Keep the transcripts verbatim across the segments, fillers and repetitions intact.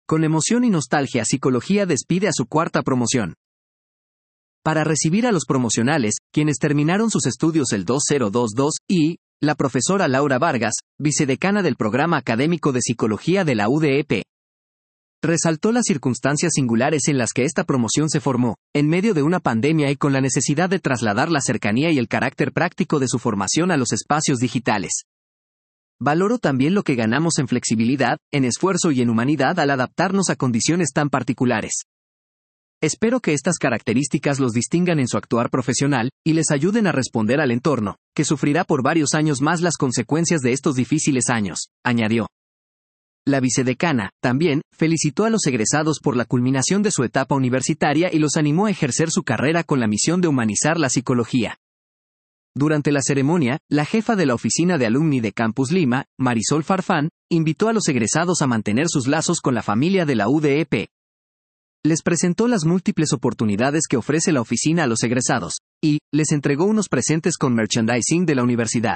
Con emoción y nostalgia, Psicología despide a su cuarta promoción. Para recibir a los promocionales, quienes terminaron sus estudios el dos mil veintidós, y, la profesora Laura Vargas, vicedecana del Programa Académico de Psicología de la U D E P. Resaltó las circunstancias singulares en las que esta promoción se formó, en medio de una pandemia y con la necesidad de trasladar la cercanía y el carácter práctico de su formación a los espacios digitales. Valoro también lo que ganamos en flexibilidad, en esfuerzo y en humanidad al adaptarnos a condiciones tan particulares. Espero que estas características los distingan en su actuar profesional, y les ayuden a responder al entorno, que sufrirá por varios años más las consecuencias de estos difíciles años, añadió. La vicedecana, también, felicitó a los egresados por la culminación de su etapa universitaria y los animó a ejercer su carrera con la misión de humanizar la psicología. Durante la ceremonia, la jefa de la oficina de alumni de Campus Lima, Marisol Farfán, invitó a los egresados a mantener sus lazos con la familia de la U D E P. Les presentó las múltiples oportunidades que ofrece la oficina a los egresados, y les entregó unos presentes con merchandising de la universidad.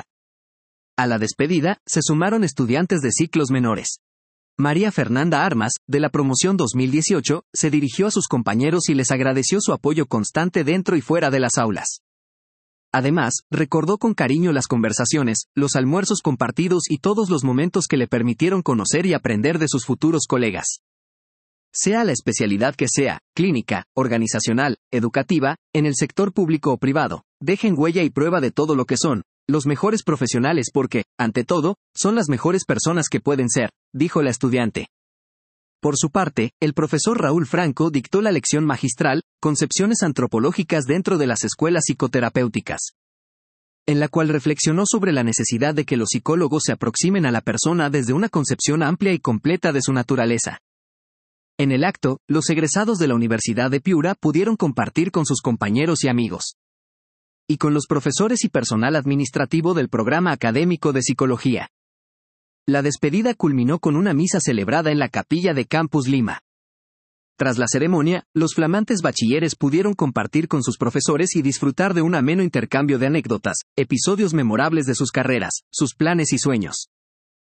A la despedida, se sumaron estudiantes de ciclos menores. María Fernanda Armas, de la promoción dos mil dieciocho, se dirigió a sus compañeros y les agradeció su apoyo constante dentro y fuera de las aulas. Además, recordó con cariño las conversaciones, los almuerzos compartidos y todos los momentos que le permitieron conocer y aprender de sus futuros colegas. Sea la especialidad que sea, clínica, organizacional, educativa, en el sector público o privado, dejen huella y prueba de todo lo que son, los mejores profesionales porque, ante todo, son las mejores personas que pueden ser, dijo la estudiante. Por su parte, el profesor Raúl Franco dictó la lección magistral, Concepciones antropológicas dentro de las escuelas psicoterapéuticas, en la cual reflexionó sobre la necesidad de que los psicólogos se aproximen a la persona desde una concepción amplia y completa de su naturaleza. En el acto, los egresados de la Universidad de Piura pudieron compartir con sus compañeros y amigos, y con los profesores y personal administrativo del Programa Académico de Psicología. La despedida culminó con una misa celebrada en la capilla de Campus Lima. Tras la ceremonia, los flamantes bachilleres pudieron compartir con sus profesores y disfrutar de un ameno intercambio de anécdotas, episodios memorables de sus carreras, sus planes y sueños.